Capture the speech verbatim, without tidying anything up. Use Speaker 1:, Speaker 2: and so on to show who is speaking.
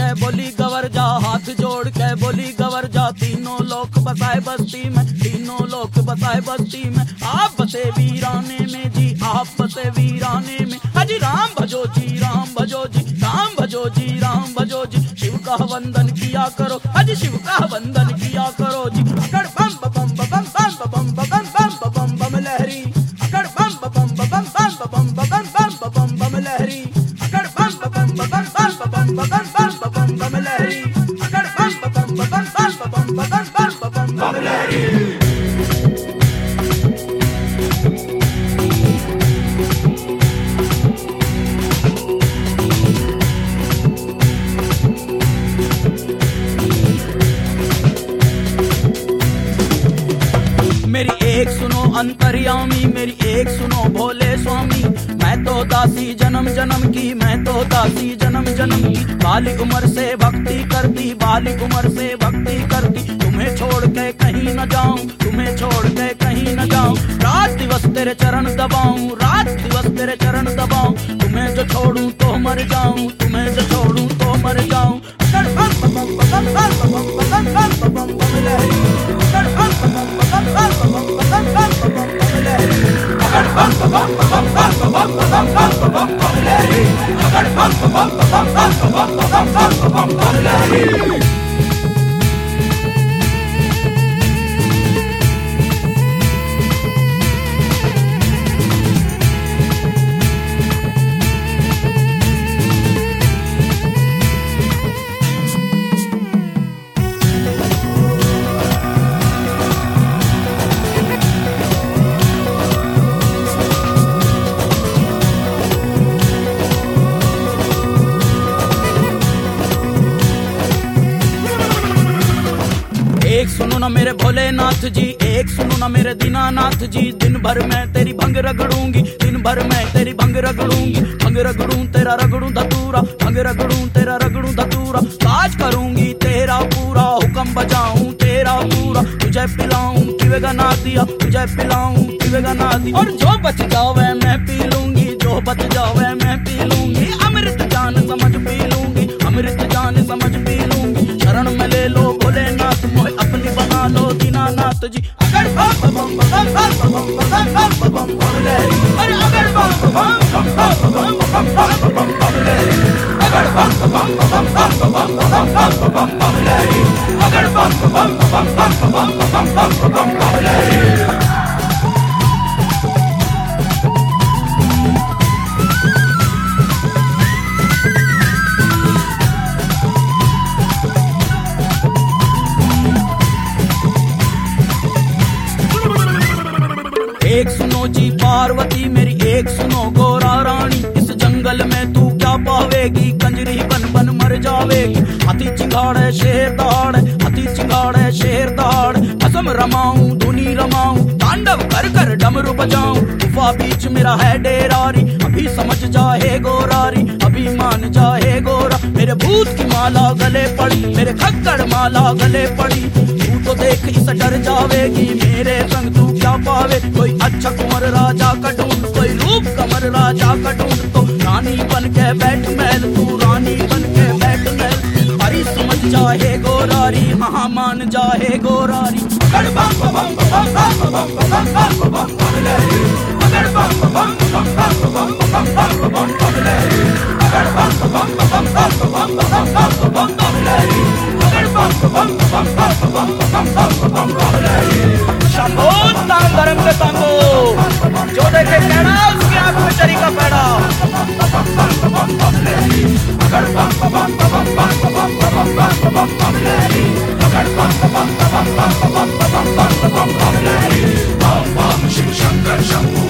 Speaker 1: के बोली गवर जा, हाथ जोड़ के बोली गवर जा। तीनों लोक बसाए बस्ती में, तीनों लोक बसाए बस्ती में। आप बसे वीराने में जी, आप बसे वीराने में। हाजी राम भजो जी, राम भजो जी, राम भजो जी, राम भजो जी। शिव का वंदन किया करो, हाजी शिव का वंदन किया करो जी। अकड़ बम बम बम बम बम बम बम बम बम लहरी, अकड़ बम बम बम बम बम बम बम बम बम लहरी, अकड़ बम बम बम बम बम बम बम लहरी, अकड़ बम बम बम बम बम लहरी। मेरी एक सुनो अंतर्यामी, मेरी एक सुनो भोले स्वामी। मैं तो दासी जन्म जन्म की, मैं तो दासी जन्म जन्म की। बाली उम्र से भक्ति करती, बाली उम्र से भक्ति करती। तुम्हें छोड़ के कहीं न जाऊं, तुम्हें छोड़ के कहीं न जाऊं। रात दिवस तेरे चरण दबाऊं, रात दिवस तेरे चरण दबाऊं। तुम्हें जो छोड़ूं तो मर जाऊं, तुम्हें जो छोड़ूं तो मर जाऊं। एक सुनो ना मेरे भोलेनाथ जी, एक सुनो ना मेरे दीनानाथ जी। दिन भर मैं तेरी भंग रगड़ूंगी, दिन भर मैं तेरी भंग रगड़ूंगी। भंग रगड़ूं तेरा रगड़ूं धतूरा, भंग रगड़ूं तेरा रगड़ूं धतूरा। काज करूंगी तेरा पूरा, हुक्म बजाऊं तेरा पूरा। तुझे पिलाऊं पीवेगा ना दिया, तुझे पिलाऊं पीवेगा ना दिया। और जो बच जावे मैं पी लूंगी, जो बच जावे मैं पी लूंगी। अमृत जान समझ पी लूंगी, अमृत जान समझ पी लूंगी। शरण में ले लो भोलेनाथ, मोहे अपनी बना लो दीनानाथ जी। अगर बम बम बम बम बम बम बम लहरी, अरे अगर बम बम बम बम बम बम बम लहरी, अगर बम बम बम बम बम बम लहरी, अगर बम बम बम बम बम लहरी। एक सुनो जी पार्वती मेरी, एक सुनो गोरा रानी। इस जंगल में तू क्या पावेगी, कंजरी बन बन मर जावेगी। हाथी चिंगाड़े शेर दहाड़े, हाथी चिंगाड़े शेर दहाड़े। असम रमाऊं धुनी रमाऊं, तांडव कर कर डमरू बजाऊं। गुफा बीच मेरा है डेरारी, अभी समझ जाए गोरारी, अभी मान जाए गोरा। मेरे भूत की माला गले पड़ी, मेरे खक्कड़ माला गले पड़ी। तू तो देख इस डर जावेगी, मेरे संग तू क्या पावे। कोई अच्छा कुंवर राजा का ढूंढ, कोई रूप कमर राजा का ढूंढ। तो रानी बन के बैठ महल, तू रानी बन के बैठ महल। हरी समझ जाए गोरारी, हाँ मान जाए गोरारी। अगर बम बम बम बम बम बम बम लहरी, अगर बम बम बम बम बम बम लहरी, अगर बम बम बम बम बम बम लहरी, अगर बम बम बम बम बम लहरी। शंभो नाम धर्म के शंभो, जो देखे कैड़ा उसकी आंख में चरी का पैड़ा। अगर बम बम बम बम बम लहरी, अगर बम बम बम बम बम लहरी। बम बम शिव शंकर शंभू।